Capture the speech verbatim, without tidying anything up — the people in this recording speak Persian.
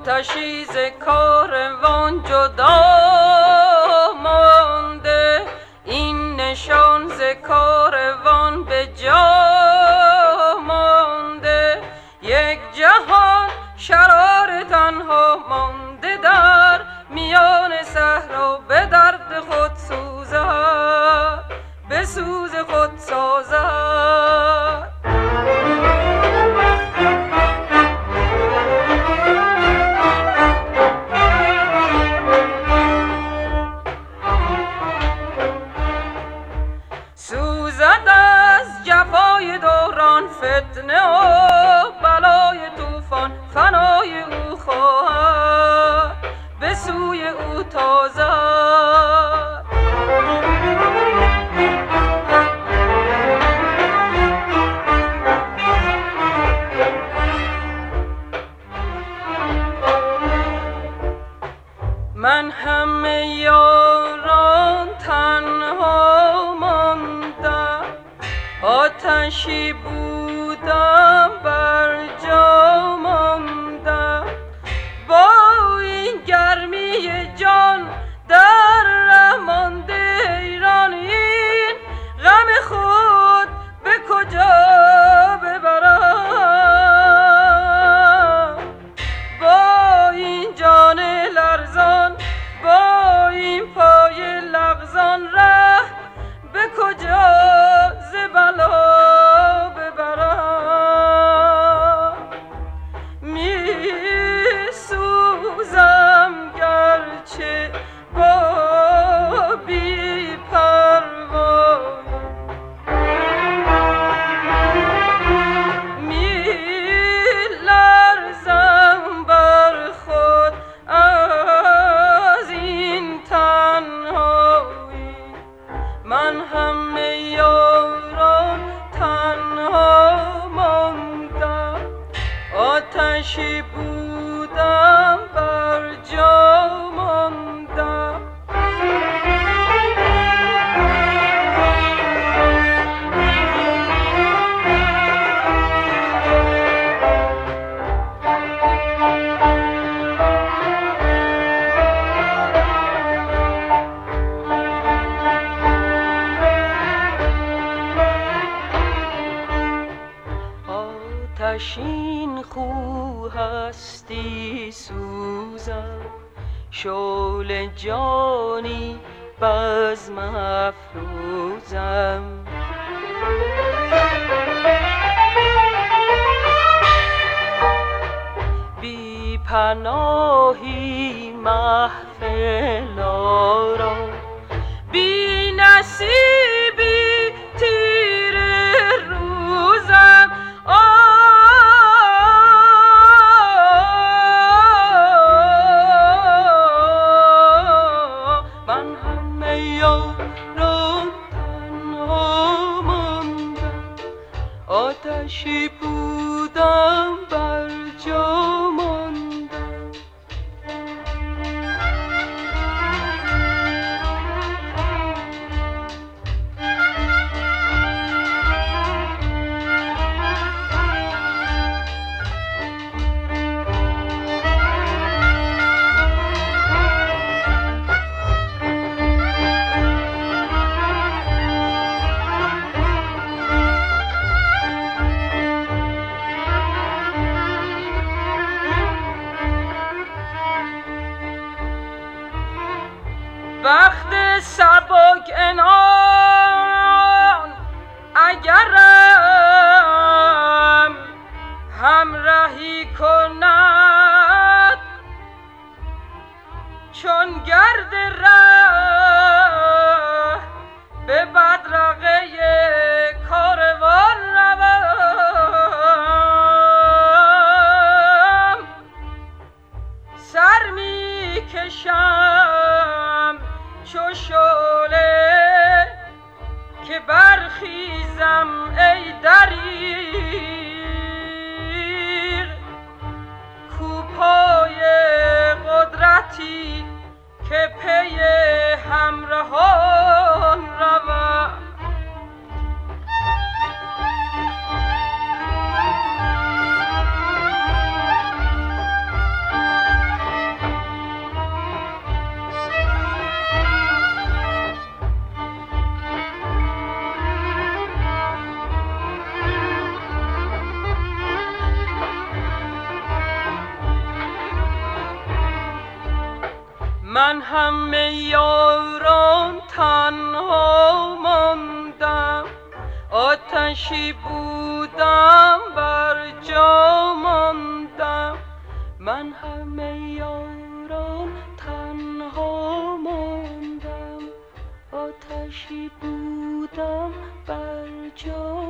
آتشی ز کاروان جدا مانده، این نشان ز کاروان به جا مانده. یک جهان شرار تنها مانده در میان صحرا، به درد خود سوزد به سوز خود سازد. سوزد از جفای دوران، فتنه و بلای طوفان، فنای او خواهد به سوی او تازد. من همه یاران تنها ماندم، آتشی بودم بر جا ماندم. با این گرمی جان در ره مانده حیران، این غم خود به کجا ببرم؟ با این جان لرزان، با این پای لغزان، ره به کجا ز بلا ببرم؟ می سوزم گرچه با بی پروایی، می لرزم بر خود از این تنهایی. من همه یاران تنها ماندم، آتشی بودم بر جا ماندم. آتشین خو هستی سوزم، شعله جانی بزم افروزم. بی پناهی محفل آرا، بی نصیبی تیر روزم. من همه یاران تنها ماندم، آتشی بودم بر جا ماندم. وقت سبک عنان اگرم همراهی کند، چون گرد ره به بدرقه کاروان روم. سر می کشم چو شعله که برخیزم ای دریغ، کوپای قدرتی که پی همراهان روم. من همه یاران تنها ماندم، آتشی بودم بر جا ماندم. من همه یاران تنها ماندم، آتشی بودم بر جا